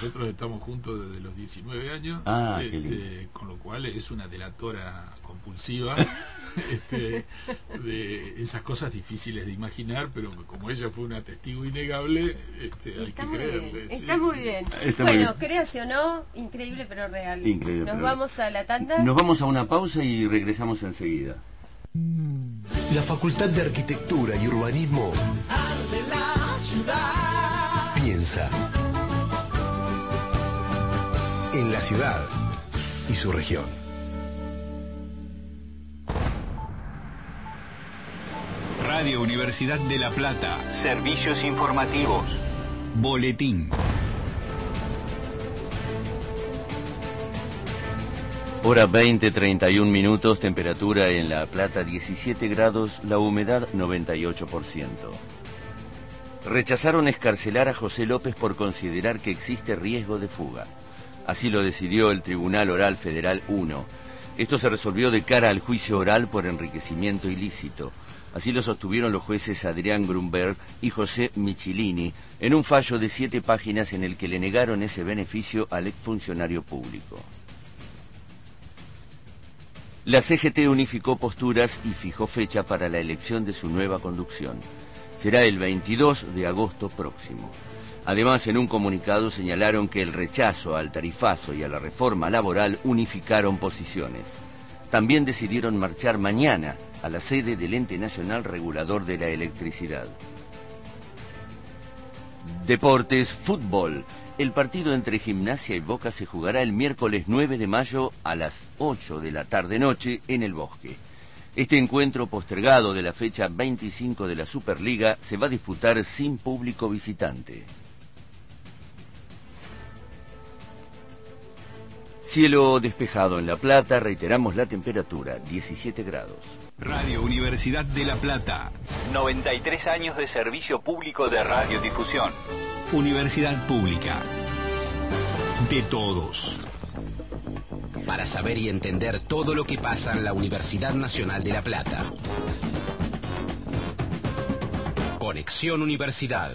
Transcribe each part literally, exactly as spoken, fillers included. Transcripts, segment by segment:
nosotros estamos juntos desde los diecinueve años, ah, este, con lo cual es una delatora compulsiva este, de esas cosas difíciles de imaginar, pero como ella fue una testigo innegable, este, hay está que muy creerle. bien, sí, está muy sí. bien. Está Bueno, muy bien. créase o no, increíble pero real. Increíble, Nos pero vamos a la tanda. Nos vamos a una pausa y regresamos enseguida. La Facultad de Arquitectura y Urbanismo piensa en la ciudad y su región. Radio Universidad de La Plata. Servicios informativos. Boletín. Hora veinte, treinta y un minutos, temperatura en La Plata diecisiete grados, la humedad noventa y ocho por ciento. Rechazaron excarcelar a José López por considerar que existe riesgo de fuga. Así lo decidió el Tribunal Oral Federal uno. Esto se resolvió de cara al juicio oral por enriquecimiento ilícito. Así lo sostuvieron los jueces Adrián Grunberg y José Michilini en un fallo de siete páginas en el que le negaron ese beneficio al exfuncionario público. La C G T unificó posturas y fijó fecha para la elección de su nueva conducción. Será el veintidós de agosto próximo. Además, en un comunicado señalaron que el rechazo al tarifazo y a la reforma laboral unificaron posiciones. También decidieron marchar mañana a la sede del Ente Nacional Regulador de la Electricidad. Deportes, fútbol. El partido entre Gimnasia y Boca se jugará el miércoles nueve de mayo a las ocho de la tarde-noche en el Bosque. Este encuentro postergado de la fecha veinticinco de la Superliga se va a disputar sin público visitante. Cielo despejado en La Plata, reiteramos la temperatura, diecisiete grados. Radio Universidad de La Plata. noventa y tres años de servicio público de radiodifusión. Universidad pública. De todos. Para saber y entender todo lo que pasa en la Universidad Nacional de La Plata. Conexión Universidad.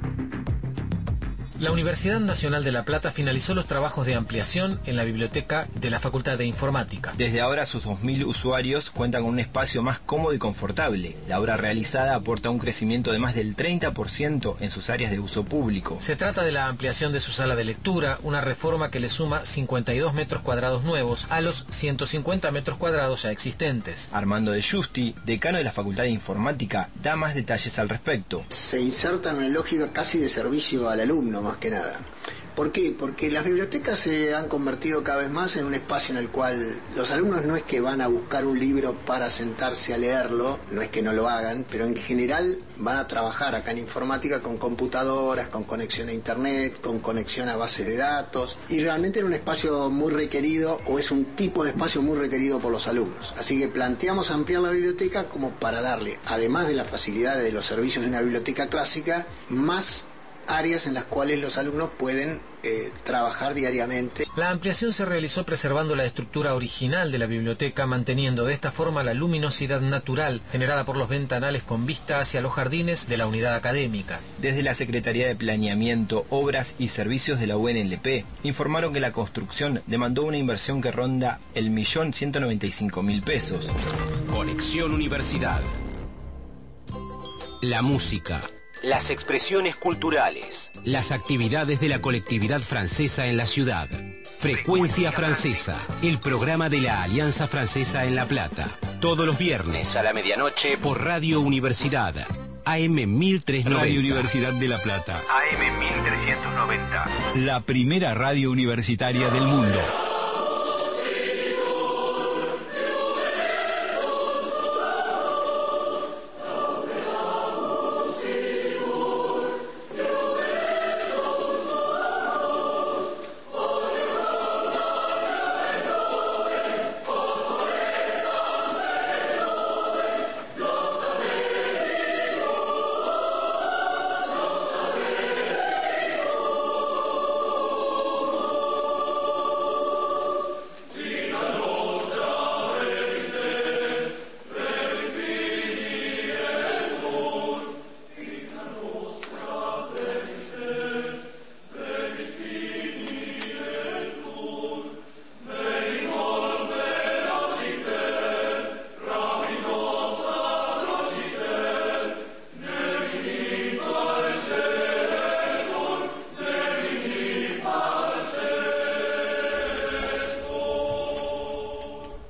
La Universidad Nacional de La Plata finalizó los trabajos de ampliación en la biblioteca de la Facultad de Informática. Desde ahora sus dos mil usuarios cuentan con un espacio más cómodo y confortable. La obra realizada aporta un crecimiento de más del treinta por ciento en sus áreas de uso público. Se trata de la ampliación de su sala de lectura, una reforma que le suma cincuenta y dos metros cuadrados nuevos a los ciento cincuenta metros cuadrados ya existentes. Armando de Justi, decano de la Facultad de Informática, da más detalles al respecto. Se inserta en una lógica casi de servicio al alumno, más que nada. ¿Por qué? Porque las bibliotecas se han convertido cada vez más en un espacio en el cual los alumnos no es que van a buscar un libro para sentarse a leerlo, no es que no lo hagan, pero en general van a trabajar acá en informática con computadoras, con conexión a internet, con conexión a bases de datos, y realmente era un espacio muy requerido, o es un tipo de espacio muy requerido por los alumnos. Así que planteamos ampliar la biblioteca como para darle, además de la facilidad de los servicios de una biblioteca clásica, más áreas en las cuales los alumnos pueden eh, trabajar diariamente. La ampliación se realizó preservando la estructura original de la biblioteca, manteniendo de esta forma la luminosidad natural generada por los ventanales con vista hacia los jardines de la unidad académica. Desde la Secretaría de Planeamiento, Obras y Servicios de la U N L P informaron que la construcción demandó una inversión que ronda el millón ciento noventa y cinco mil pesos. Conexión Universidad. La música. Las expresiones culturales. Las actividades de la colectividad francesa en la ciudad. Frecuencia Francesa, el programa de la Alianza Francesa en La Plata. Todos los viernes a la medianoche por Radio Universidad. A M mil trescientos noventa. Radio Universidad de La Plata. A M mil trescientos noventa. La primera radio universitaria del mundo.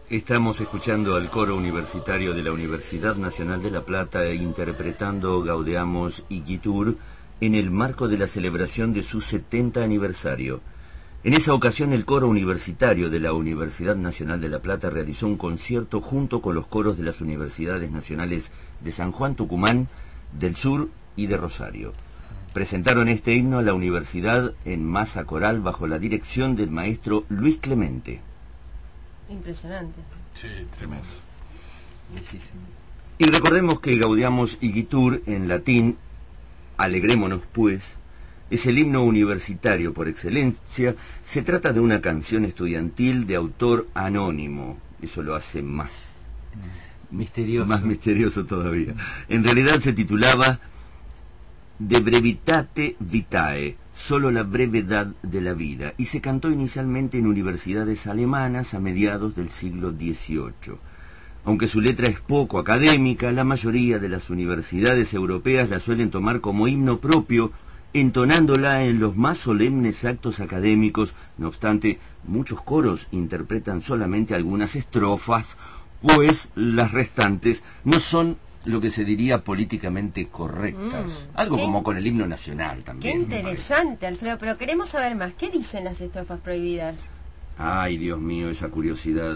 Estamos escuchando al coro universitario de la Universidad Nacional de La Plata interpretando Gaudeamus Igitur en el marco de la celebración de su setenta aniversario. En esa ocasión el coro universitario de la Universidad Nacional de La Plata realizó un concierto junto con los coros de las universidades nacionales de San Juan, Tucumán, del Sur y de Rosario. Presentaron este himno a la universidad en masa coral bajo la dirección del maestro Luis Clemente. Impresionante. Sí, tremendo. Muchísimo. Y recordemos que Gaudeamus Igitur en latín, alegrémonos pues, es el himno universitario por excelencia. Se trata de una canción estudiantil de autor anónimo. Eso lo hace más misterioso. Más misterioso todavía. En realidad se titulaba De brevitate vitae, solo la brevedad de la vida, y se cantó inicialmente en universidades alemanas a mediados del siglo dieciocho. Aunque su letra es poco académica, la mayoría de las universidades europeas la suelen tomar como himno propio, entonándola en los más solemnes actos académicos. No obstante, muchos coros interpretan solamente algunas estrofas, pues las restantes no son lo que se diría políticamente correctas. Mm, Algo ¿qué? como con el himno nacional también. Qué interesante, Alfredo, pero queremos saber más. ¿Qué dicen las estrofas prohibidas? Ay, Dios mío, esa curiosidad.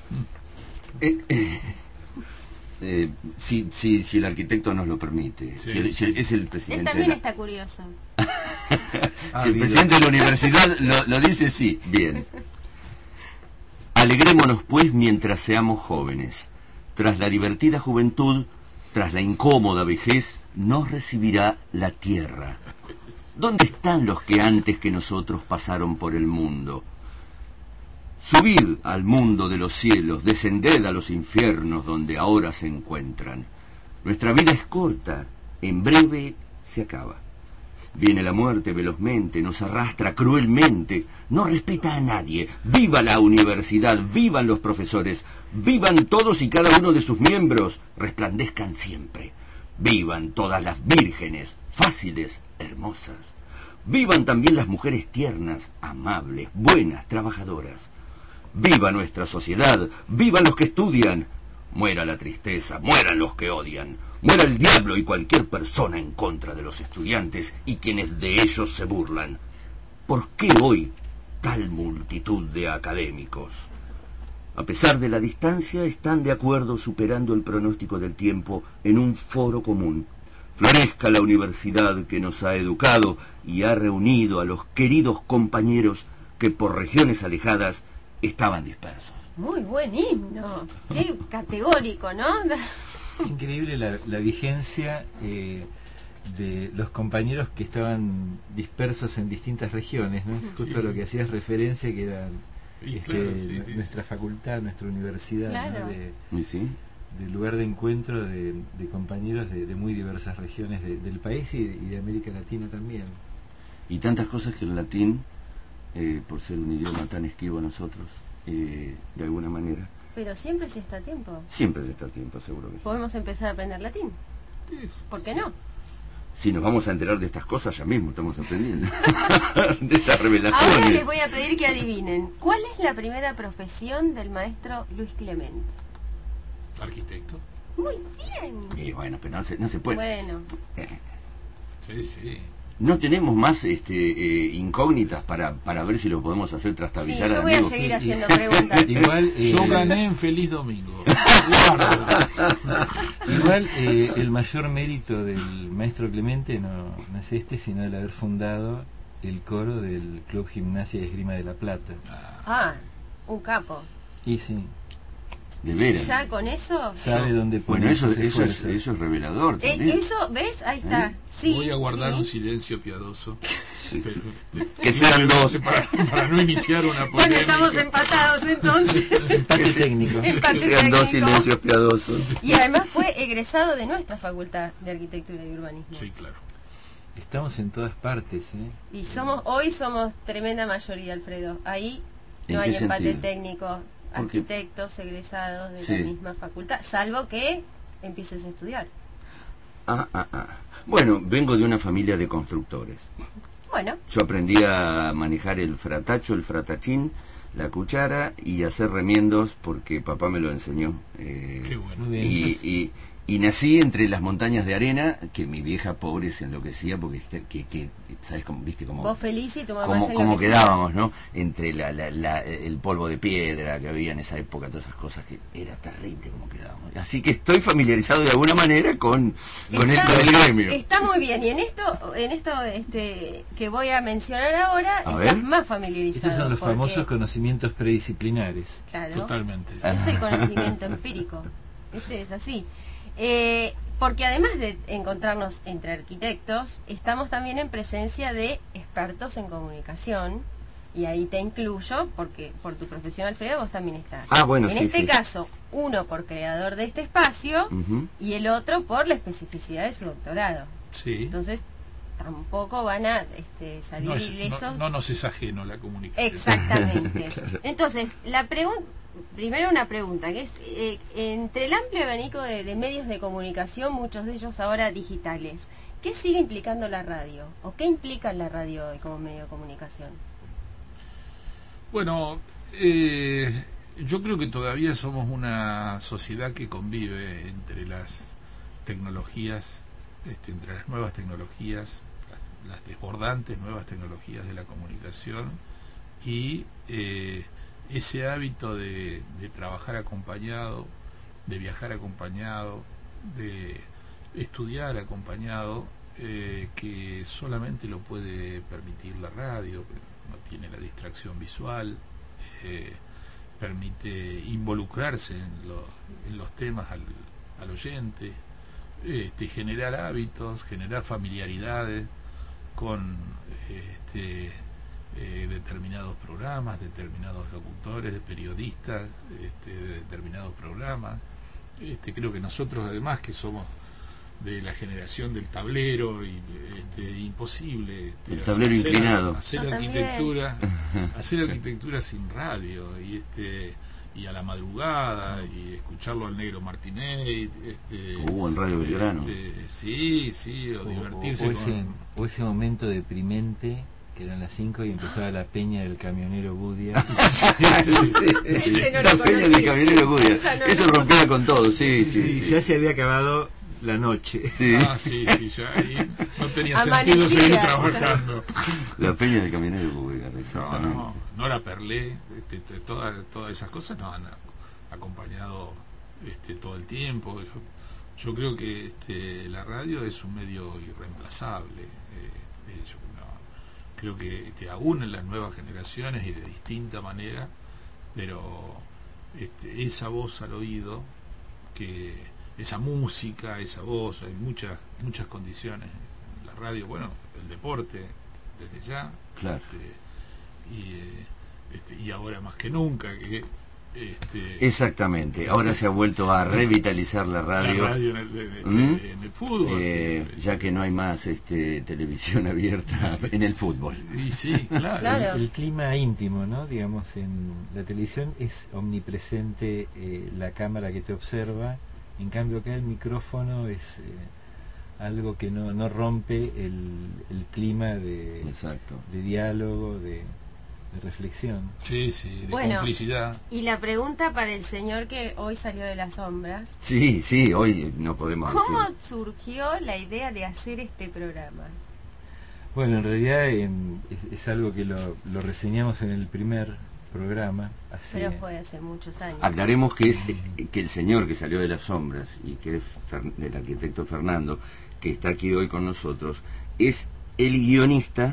Eh, eh, eh, si, si, si el arquitecto nos lo permite. Sí, si el, si el- es el presidente. Él también de la- está curioso. Si el presidente de la universidad lo, lo dice, sí, bien. Alegrémonos pues mientras seamos jóvenes. Tras la divertida juventud, tras la incómoda vejez, nos recibirá la tierra. ¿Dónde están los que antes que nosotros pasaron por el mundo? Subid al mundo de los cielos, descended a los infiernos donde ahora se encuentran. Nuestra vida es corta, en breve se acaba. Viene la muerte velozmente, nos arrastra cruelmente, no respeta a nadie. ¡Viva la universidad! ¡Vivan los profesores! ¡Vivan todos y cada uno de sus miembros! ¡Resplandezcan siempre! ¡Vivan todas las vírgenes, fáciles, hermosas! ¡Vivan también las mujeres tiernas, amables, buenas, trabajadoras! ¡Viva nuestra sociedad! ¡Vivan los que estudian! ¡Muera la tristeza! ¡Mueran los que odian! ¡Muera el diablo y cualquier persona en contra de los estudiantes y quienes de ellos se burlan! ¿Por qué hoy tal multitud de académicos? A pesar de la distancia, están de acuerdo superando el pronóstico del tiempo en un foro común. Florezca la universidad que nos ha educado y ha reunido a los queridos compañeros que por regiones alejadas estaban dispersos. Muy buen himno. Qué categórico, ¿no? Increíble la, la vigencia eh, de los compañeros que estaban dispersos en distintas regiones, ¿no? Es justo Sí. lo que hacías referencia, que era Sí, este, claro, sí, sí. nuestra facultad, nuestra universidad, Claro. ¿no? de, ¿Y sí? de lugar de encuentro de, de compañeros de, de muy diversas regiones de- del país y, y de América Latina también. Y tantas cosas que el latín, eh, por ser un idioma tan esquivo a nosotros, eh, de alguna manera, Pero siempre si está a tiempo. siempre se está a tiempo, seguro que sí. Podemos empezar a aprender latín. ¿Por qué no? Si nos vamos a enterar de estas cosas, ya mismo estamos aprendiendo. De estas Ahora revelaciones. les voy a pedir que adivinen. ¿Cuál es la primera profesión del maestro Luis Clemente? Arquitecto. Muy bien. Y bueno, pero no se, no se puede. Bueno, Eh, Sí, sí. no tenemos más este, eh, incógnitas para, para ver si lo podemos hacer sí, trastabillar yo al voy a amigo. seguir Sí, haciendo y- preguntas. Igual, eh, Yo gané en Feliz Domingo. Guarda. igual eh, el mayor mérito del maestro Clemente no, no es este, sino el haber fundado el coro del Club Gimnasia y Esgrima de La Plata. Ah, un capo. Y sí, De veras. ¿Ya con eso? sabe dónde Bueno, poner eso, sus eso, es, esfuerzos. eso es revelador Eh, también. eso, ¿ves? Ahí está. Sí, Voy a guardar sí. un silencio piadoso. Sí. Pero- Que sean dos. Para, para no iniciar una Bueno, polémica. estamos empatados entonces. Empate técnico. Que Empate sean dos técnico. silencios piadosos. Y además fue egresado de nuestra Facultad de Arquitectura y Urbanismo. Sí, claro. Estamos en todas partes, ¿eh? Y somos hoy somos tremenda mayoría, Alfredo. Ahí ¿En no hay qué empate sentido? técnico. Porque- Arquitectos egresados de Sí. la misma facultad, salvo que empieces a estudiar. Ah, ah, ah. Bueno, vengo de una familia de constructores. Bueno, Yo aprendí a manejar el fratacho, el fratachín, la cuchara y hacer remiendos porque papá me lo enseñó. Eh, Qué bueno. Y, y, y nací entre las montañas de arena que mi vieja pobre se enloquecía porque que, que sabes cómo viste cómo vos feliz y tu mamá cómo, se cómo enloquecía. quedábamos, ¿no? Entre la, la, la, el polvo de piedra que había en esa época, todas esas cosas que era terrible cómo quedábamos. Así que estoy familiarizado de alguna manera con, con Está, esto del gremio. está muy bien, y en esto, en esto este que voy a mencionar ahora, A estás ver. más familiarizado. Estos son los porque, famosos conocimientos predisciplinares. claro, Totalmente. es el conocimiento empírico. Este es así. Eh, porque además de encontrarnos entre arquitectos, estamos también en presencia de expertos en comunicación, y ahí te incluyo porque por tu profesión, Alfredo, vos también estás. Ah, bueno, en sí, este sí. caso, uno por creador de este espacio, Uh-huh. y el otro por la especificidad de su doctorado. Sí. Entonces, tampoco van a este, salir No, es- ilesos. no, no nos es ajeno la comunicación. Exactamente. Claro. Entonces, la pregunta, primero una pregunta, que es, eh, entre el amplio abanico de, de medios de comunicación, muchos de ellos ahora digitales, ¿qué sigue implicando la radio? ¿O qué implica la radio hoy como medio de comunicación? Bueno, eh, yo creo que todavía somos una sociedad que convive entre las tecnologías, este, entre las nuevas tecnologías, las, las desbordantes nuevas tecnologías de la comunicación y eh, ese hábito de, de trabajar acompañado, de viajar acompañado, de estudiar acompañado, eh, que solamente lo puede permitir la radio, no tiene la distracción visual, eh, permite involucrarse en, lo, en los temas al, al oyente, este, generar hábitos, generar familiaridades con este, eh, determinados programas, determinados locutores, de periodistas, este, de determinados programas. Este, creo que nosotros, además, que somos de la generación del tablero, y este, imposible este, el tablero hacer, inclinado, hacer Yo arquitectura hacer arquitectura sin radio, y este y a la madrugada, y escucharlo al Negro Martinet, este, uh, en Radio Belgrano, este, sí, sí, o, O, divertirse o ese, con... o ese momento deprimente que eran las cinco y empezaba la peña del camionero Budia. Ese no la lo peña conocí. del camionero Budia, Esa no eso lo rompía con todo, sí, sí, Sí, sí. ya se había acabado la noche. Sí. Ah, sí, sí, ya ahí no tenía Amanecida. sentido seguir trabajando. La peña del camionero Budia, No, exactamente. no, Nora Perlé, este, t- todas, todas esas cosas nos han a- acompañado este, todo el tiempo. Yo, yo creo que este, la radio es un medio irreemplazable. eh, eh, yo no- creo que este, aún en las nuevas generaciones y de distinta manera, pero este, esa voz al oído, que esa música, esa voz, hay muchas muchas condiciones. La radio, bueno, el deporte, desde ya. Claro. Este, y, eh, este, y ahora más que nunca que este, Exactamente, ahora se ha vuelto a revitalizar la radio, la radio en el, en el- ¿Mm? en el fútbol, eh, este, ya que no hay más este, televisión abierta en el fútbol. y sí, claro, Claro. El, el clima íntimo, ¿no? Digamos, en la televisión es omnipresente eh, la cámara que te observa, en cambio acá el micrófono es eh, algo que no, no rompe el, el clima de, Exacto. de diálogo, de, de reflexión. sí, sí, de Bueno. complicidad. Y la pregunta para el señor que hoy salió de las sombras, Sí, sí, hoy no podemos ¿cómo decir. surgió la idea de hacer este programa? Bueno, en realidad em, es, es algo que lo, lo reseñamos en el primer programa. Hace, Pero fue hace muchos años. Aclaremos que es que el señor que salió de las sombras y que es Fer- el arquitecto Fernando, que está aquí hoy con nosotros, es el guionista,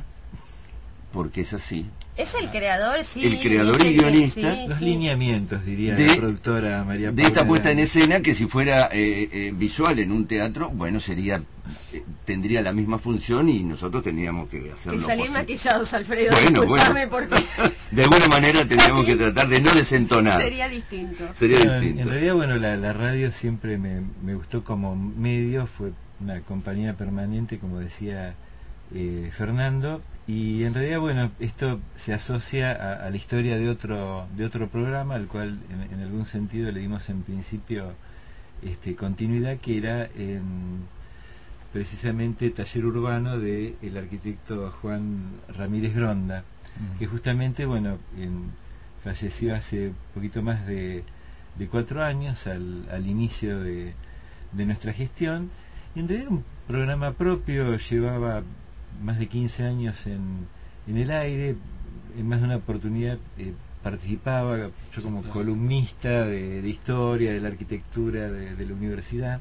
porque es así, Es el creador, sí. El creador es y el que- guionista. sí, los sí. lineamientos, diría De- la productora María de esta Paula puesta en Dani. escena, que si fuera eh, eh, visual en un teatro, bueno, sería eh, tendría la misma función y nosotros tendríamos que hacerlo Que salir posible. maquillados, Alfredo. Bueno, disculpame bueno. porque De alguna manera tendríamos que tratar de no desentonar. sería distinto. Sería Bueno, en, distinto. en realidad, bueno, la, la radio siempre me, me gustó como medio, fue una compañía permanente, como decía eh, Fernando, y en realidad, bueno, esto se asocia a, a la historia de otro de otro programa, al cual en, en algún sentido le dimos en principio este, continuidad, que era en, precisamente Taller Urbano de el arquitecto Juan Ramírez Gronda, que justamente, bueno, en falleció hace poquito más de, de cuatro años, al, al inicio de, de nuestra gestión. Y en realidad un programa propio, llevaba más de quince años en, en el aire, en más de una oportunidad eh, participaba yo como columnista de, de historia, de la arquitectura de, de la universidad.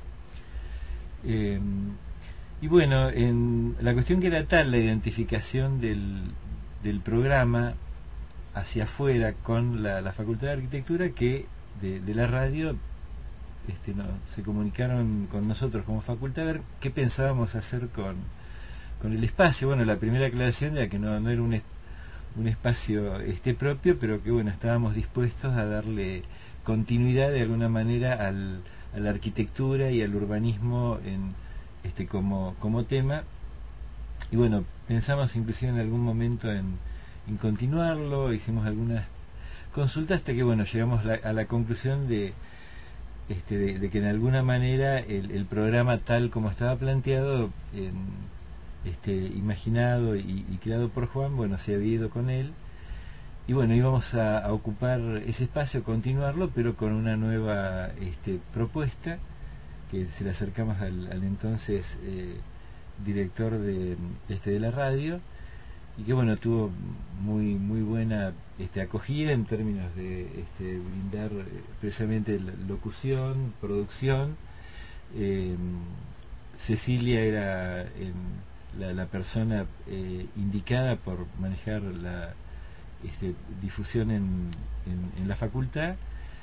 Eh, y bueno, en, la cuestión que era tal la identificación del, del programa hacia afuera con la, la Facultad de Arquitectura, que de, de la radio este, no, se comunicaron con nosotros como facultad a ver qué pensábamos hacer con, con el espacio. Bueno, la primera aclaración era que no, no era un, un espacio este propio, pero que bueno, estábamos dispuestos a darle continuidad de alguna manera al, a la arquitectura y al urbanismo en, este, como, como tema. Y bueno, pensamos inclusive en algún momento en, en continuarlo, hicimos algunas consultas hasta que bueno, llegamos la, a la conclusión de, este, de, de que en alguna manera el, el programa tal como estaba planteado, en, este, imaginado y, y creado por Juan, bueno, se había ido con él. Y bueno, íbamos a, a ocupar ese espacio, continuarlo, pero con una nueva este, propuesta, que se le acercamos al, al entonces eh, director de, este, de la radio, y que bueno, tuvo muy muy buena este, acogida en términos de este, brindar eh, precisamente la locución, producción. Eh, Cecilia era eh, la, la persona eh, indicada por manejar la este, difusión en, en, en la facultad.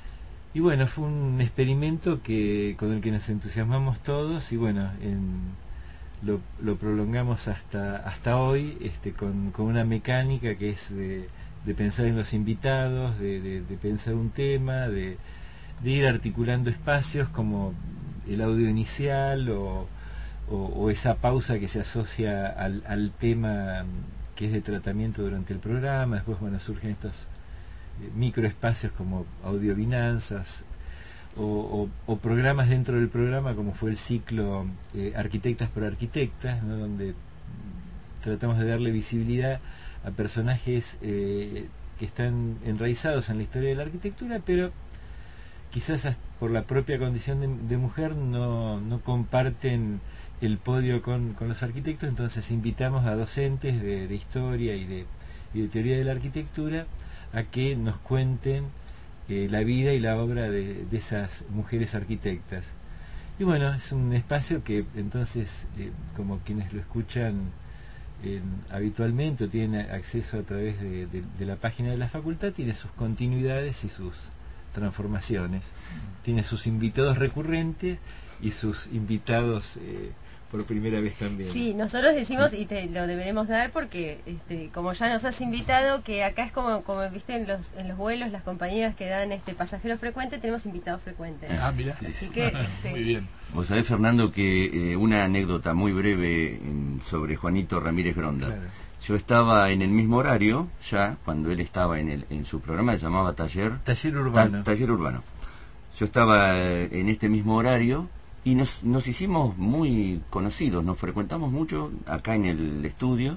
Y bueno, fue un experimento que con el que nos entusiasmamos todos, y bueno, en, lo, lo prolongamos hasta hasta hoy, este, con, con una mecánica que es de, de pensar en los invitados, de, de, de pensar un tema, de, de ir articulando espacios como el audio inicial o, o, o esa pausa que se asocia al, al tema que es de tratamiento durante el programa. Después bueno, surgen estos microespacios como audiovinanzas o, o, o programas dentro del programa, como fue el ciclo eh, Arquitectas por Arquitectas, ¿no? Donde tratamos de darle visibilidad a personajes eh, que están enraizados en la historia de la arquitectura, pero quizás por la propia condición de, de mujer no, no comparten el podio con, con los arquitectos. Entonces invitamos a docentes de, de historia y de, y de teoría de la arquitectura a que nos cuenten eh, la vida y la obra de, de esas mujeres arquitectas. Y bueno, es un espacio que entonces, eh, como quienes lo escuchan eh, habitualmente o tienen acceso a través de, de, de la página de la facultad, tiene sus continuidades y sus transformaciones. Tiene sus invitados recurrentes y sus invitados eh, por primera vez también. Sí, nosotros decimos, y te lo deberemos dar porque este, como ya nos has invitado, que acá es como, como viste en los en los vuelos, las compañías que dan este pasajero frecuente, tenemos invitados frecuentes. Ah, mira. Sí, así que este, muy bien. Vos sabés, Fernando, que eh, una anécdota muy breve en, sobre Juanito Ramírez Gronda. Claro. Yo estaba en el mismo horario ya cuando él estaba en el en su programa, se llamaba Taller Taller Urbano. Ta, Taller Urbano. Yo estaba eh, en este mismo horario y nos, nos hicimos muy conocidos, nos frecuentamos mucho acá en el estudio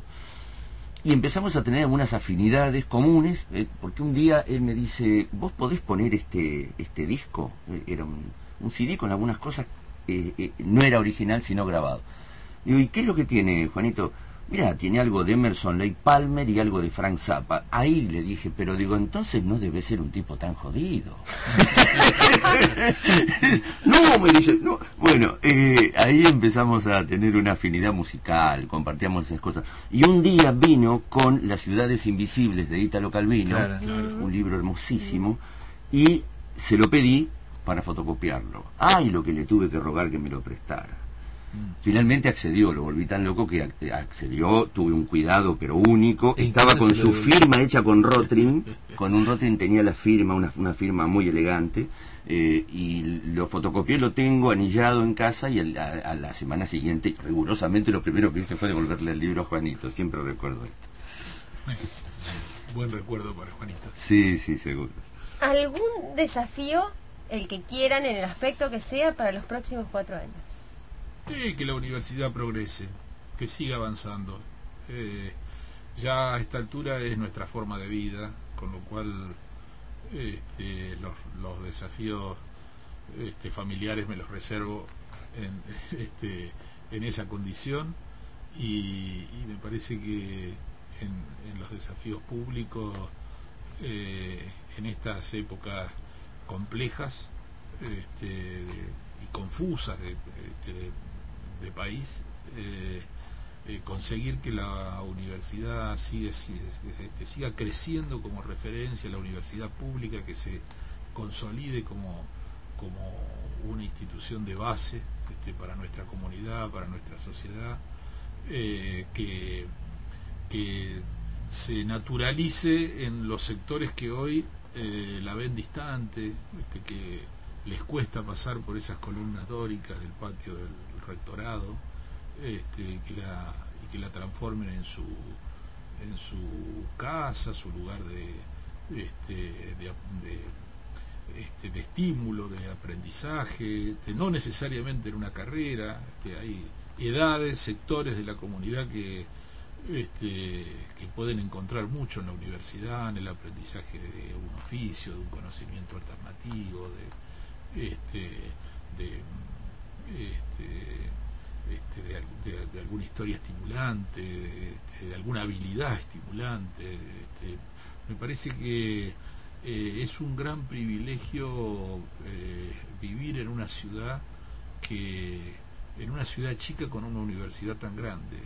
y empezamos a tener algunas afinidades comunes, eh, porque un día él me dice, ¿vos podés poner este este disco? Era un, un C D con algunas cosas, eh, eh, no era original sino grabado. Digo, ¿y qué es lo que tiene, Juanito? Mira, tiene algo de Emerson Lake Palmer y algo de Frank Zappa. Ahí le dije, pero digo, entonces no debe ser un tipo tan jodido. No, me dice, no. Bueno, eh, ahí empezamos a tener una afinidad musical, compartíamos esas cosas. Y un día vino con Las Ciudades Invisibles de Italo Calvino, claro, claro. Un libro hermosísimo, y se lo pedí para fotocopiarlo. Ay, lo que le tuve que rogar que me lo prestara. Finalmente accedió, lo volví tan loco que accedió, tuve un cuidado pero único, estaba con su firma hecha con Rotring, con un Rotring tenía la firma, una, una firma muy elegante, eh, y lo fotocopié, lo tengo anillado en casa y a, a, a la semana siguiente, rigurosamente, lo primero que hice fue devolverle el libro a Juanito, siempre recuerdo esto. Buen recuerdo para Juanito. Sí, sí, seguro. ¿Algún desafío, el que quieran, en el aspecto que sea, para los próximos cuatro años? Sí, que la universidad progrese, que siga avanzando. Eh, ya a esta altura es nuestra forma de vida, con lo cual este, los, los desafíos este, familiares me los reservo en, este, en esa condición, y, y me parece que en, en los desafíos públicos, eh, en estas épocas complejas este, de, y confusas de, de, de país, eh, eh, conseguir que la universidad siga, siga, este, siga creciendo como referencia, la universidad pública que se consolide como, como una institución de base este, para nuestra comunidad, para nuestra sociedad, eh, que, que se naturalice en los sectores que hoy eh, la ven distante, este, que les cuesta pasar por esas columnas dóricas del patio del rectorado, este, que la, y que la transformen en su en su casa, su lugar de este, de, de, este, de estímulo, de aprendizaje, este, no necesariamente en una carrera. Este, hay edades, sectores de la comunidad que Este, que pueden encontrar mucho en la universidad, en el aprendizaje de un oficio, de un conocimiento alternativo, de este, de, este, este, de, de, de alguna historia estimulante, de, de alguna habilidad estimulante. Este, me parece que eh, es un gran privilegio eh, vivir en una ciudad que, en una ciudad chica con una universidad tan grande.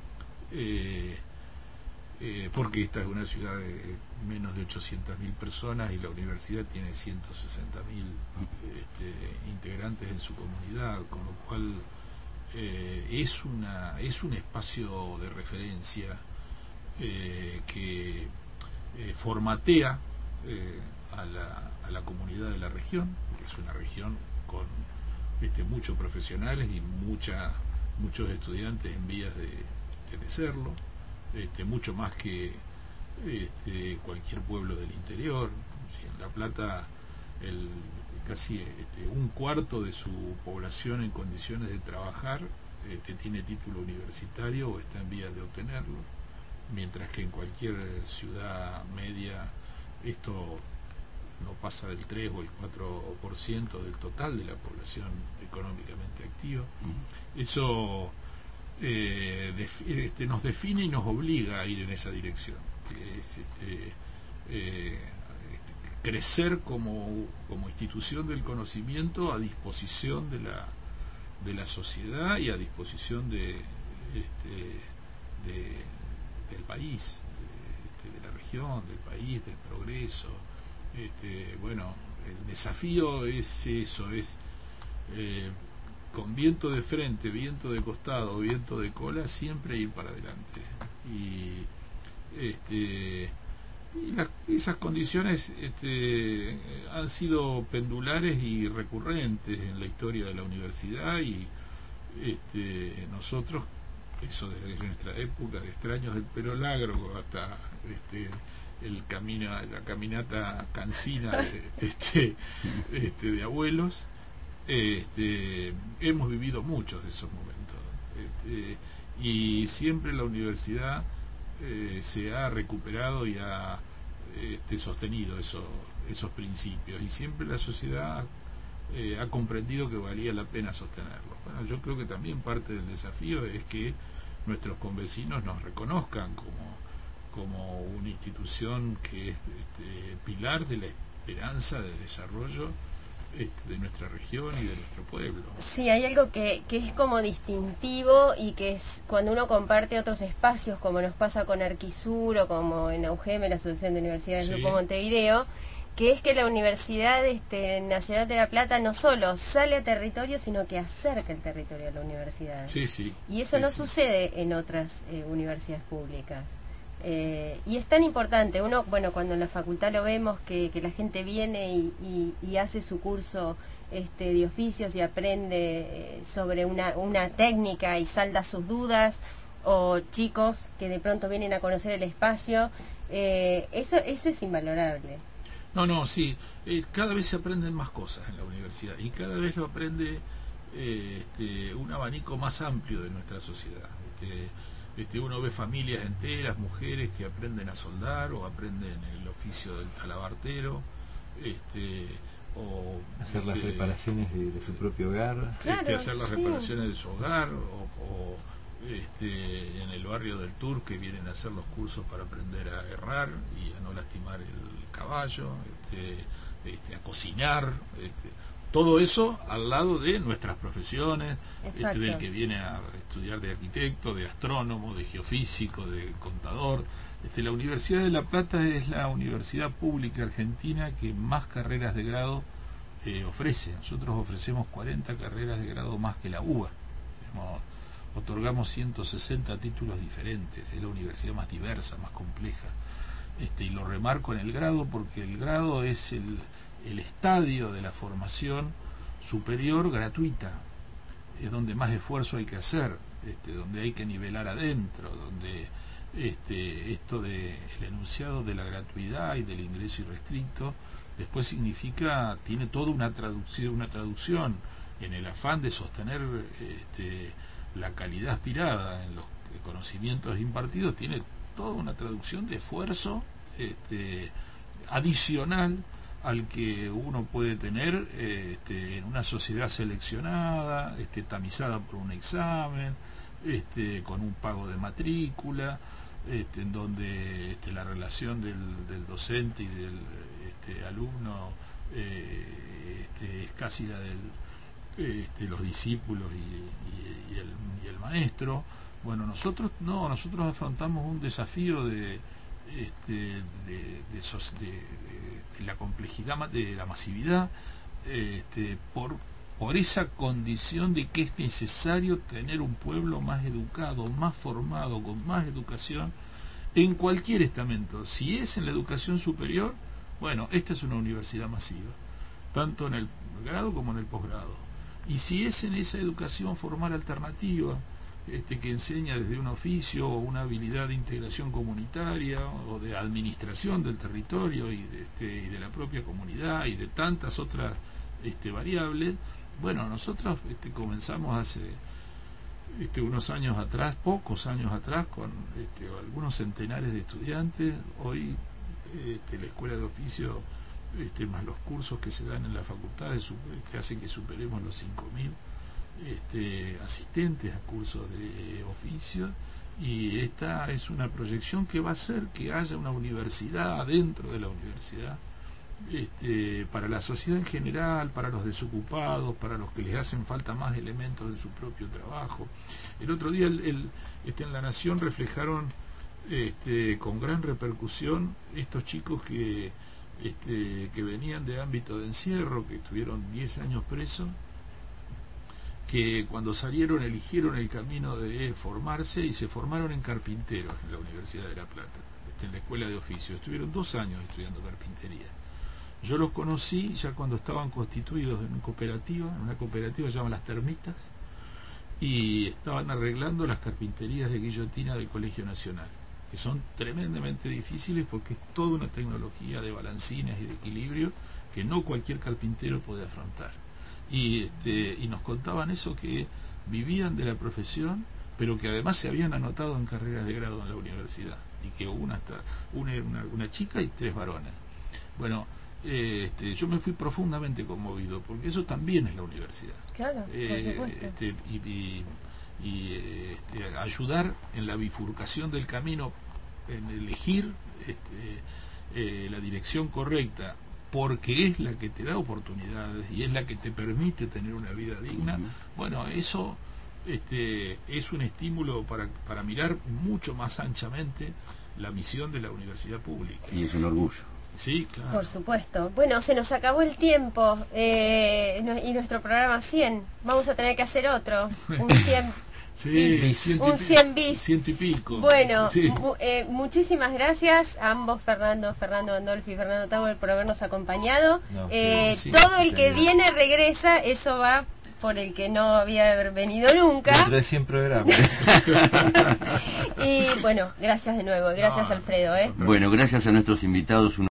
Eh, eh, porque esta es una ciudad de menos de ochocientas mil personas y la universidad tiene ciento sesenta mil este, integrantes en su comunidad, con lo cual eh, es una es un espacio de referencia eh, que eh, formatea eh, a, la, a la comunidad de la región, porque es una región con este, muchos profesionales y mucha muchos estudiantes en vías de de serlo, este, mucho más que este, cualquier pueblo del interior. Si en La Plata el, casi este, un cuarto de su población en condiciones de trabajar este, tiene título universitario o está en vías de obtenerlo, mientras que en cualquier ciudad media esto no pasa del tres o el cuatro por ciento del total de la población económicamente activa. Eso Eh, def, este, nos define y nos obliga a ir en esa dirección, que es este, eh, este, crecer como, como institución del conocimiento a disposición de la, de la sociedad y a disposición de, este, de, del país, este, de la región, del país, del progreso. Este, bueno, el desafío es eso, es eh, con viento de frente, viento de costado, viento de cola, siempre ir para adelante. Y, este, y las, esas condiciones este, han sido pendulares y recurrentes en la historia de la universidad, y este, nosotros, eso desde nuestra época de extraños del Perolagro hasta este, el camino, la caminata cansina de, este, este, de abuelos, Este, hemos vivido muchos de esos momentos, este, y siempre la universidad eh, se ha recuperado y ha este, sostenido esos, esos principios, y siempre la sociedad eh, ha comprendido que valía la pena sostenerlos. Bueno, yo creo que también parte del desafío es que nuestros convecinos nos reconozcan como, como una institución que es este, pilar de la esperanza de desarrollo de nuestra región y de nuestro pueblo. Sí, hay algo que, que es como distintivo, y que es cuando uno comparte otros espacios, como nos pasa con Arquisur o como en AUGEME, la Asociación de Universidades del sí. Grupo Montevideo, que es que la Universidad este, Nacional de La Plata no solo sale a territorio, sino que acerca el territorio a la universidad. Sí, sí. Y eso sí, no sí. sucede en otras eh, universidades públicas. Eh, y es tan importante, uno, bueno, cuando en la facultad lo vemos, que, que la gente viene y, y, y hace su curso este, de oficios y aprende eh, sobre una, una técnica y salda sus dudas, o chicos que de pronto vienen a conocer el espacio, eh, eso, eso es invalorable. No, no, sí, eh, cada vez se aprenden más cosas en la universidad, y cada vez lo aprende eh, este, un abanico más amplio de nuestra sociedad. Este, Este, uno ve familias enteras, mujeres que aprenden a soldar o aprenden el oficio del talabartero, este, o hacer las este, reparaciones de, de su propio hogar, Claro, este, hacer las sí. reparaciones de su hogar, o, o este, en el barrio del Tour, que vienen a hacer los cursos para aprender a errar y a no lastimar el caballo, este, este, a cocinar, este, todo eso al lado de nuestras profesiones, este, del que viene a estudiar de arquitecto, de astrónomo, de geofísico, de contador. Este, la Universidad de La Plata es la universidad pública argentina que más carreras de grado eh, ofrece. Nosotros ofrecemos cuarenta carreras de grado más que la U B A. Tenemos, otorgamos ciento sesenta títulos diferentes. Es la universidad más diversa, más compleja. Este, y lo remarco en el grado porque el grado es el, el estadio de la formación superior gratuita. Es donde más esfuerzo hay que hacer, este, donde hay que nivelar adentro, donde este, esto de el enunciado de la gratuidad y del ingreso irrestricto después significa, tiene toda una traducción, una traducción en el afán de sostener este, la calidad aspirada en los conocimientos impartidos, tiene toda una traducción de esfuerzo este, adicional al que uno puede tener este, en una sociedad seleccionada, este, tamizada por un examen, este, con un pago de matrícula, este, en donde este, la relación del, del docente y del este, alumno eh, este, es casi la de este, los discípulos y, y, y, el, y el maestro. Bueno, nosotros no, nosotros afrontamos un desafío de, este, de, de, de, de, de la complejidad, de la masividad, este, por, por esa condición de que es necesario tener un pueblo más educado, más formado, con más educación, en cualquier estamento. Si es en la educación superior, bueno, esta es una universidad masiva, tanto en el grado como en el posgrado. Y si es en esa educación formal alternativa, este, que enseña desde un oficio o una habilidad de integración comunitaria o de administración del territorio y de, este, y de la propia comunidad y de tantas otras este, variables, bueno, nosotros este, comenzamos hace este, unos años atrás, pocos años atrás, con este, algunos centenares de estudiantes. Hoy este, la escuela de oficio, este, más los cursos que se dan en las facultades, que hacen que superemos los cinco mil este, asistentes a cursos de oficio, y esta es una proyección que va a hacer que haya una universidad adentro de la universidad, este, para la sociedad en general, para los desocupados, para los que les hacen falta más elementos de su propio trabajo. El otro día el, el, este, en La Nación reflejaron este, con gran repercusión estos chicos que, este, que venían de ámbito de encierro, que estuvieron diez años presos, que cuando salieron eligieron el camino de formarse y se formaron en carpinteros en la Universidad de La Plata, este, en la escuela de oficio. Estuvieron dos años estudiando carpintería. Yo los conocí ya cuando estaban constituidos en una cooperativa, en una cooperativa que se llama Las Termitas, y estaban arreglando las carpinterías de guillotina del Colegio Nacional, que son tremendamente difíciles porque es toda una tecnología de balancines y de equilibrio que no cualquier carpintero puede afrontar. Y, este, y nos contaban eso, que vivían de la profesión, pero que además se habían anotado en carreras de grado en la universidad, y que una, hasta, una, una, una chica y tres varones. Bueno, eh, este, yo me fui profundamente conmovido, porque eso también es la universidad. Claro, eh, por supuesto. Este, y, y, y este, ayudar en la bifurcación del camino, en elegir este, eh, la dirección correcta, porque es la que te da oportunidades y es la que te permite tener una vida digna. Uh-huh. Bueno, eso este, es un estímulo para, para mirar mucho más anchamente la misión de la universidad pública. Y es un orgullo. Sí, claro. Por supuesto. Bueno, se nos acabó el tiempo eh, y nuestro programa cien. Vamos a tener que hacer otro, un cien. Sí, ciento un cien bis. Ciento y pico. Bueno, sí. mu eh, muchísimas gracias a ambos, Fernando, Fernando Gandolfi y Fernando Tauber, por habernos acompañado. No, eh, sí, todo el que viene regresa, eso va por el que no había venido nunca. Dentro de cien programas. Y bueno, gracias de nuevo, gracias no, Alfredo. ¿eh? Bueno, gracias a nuestros invitados.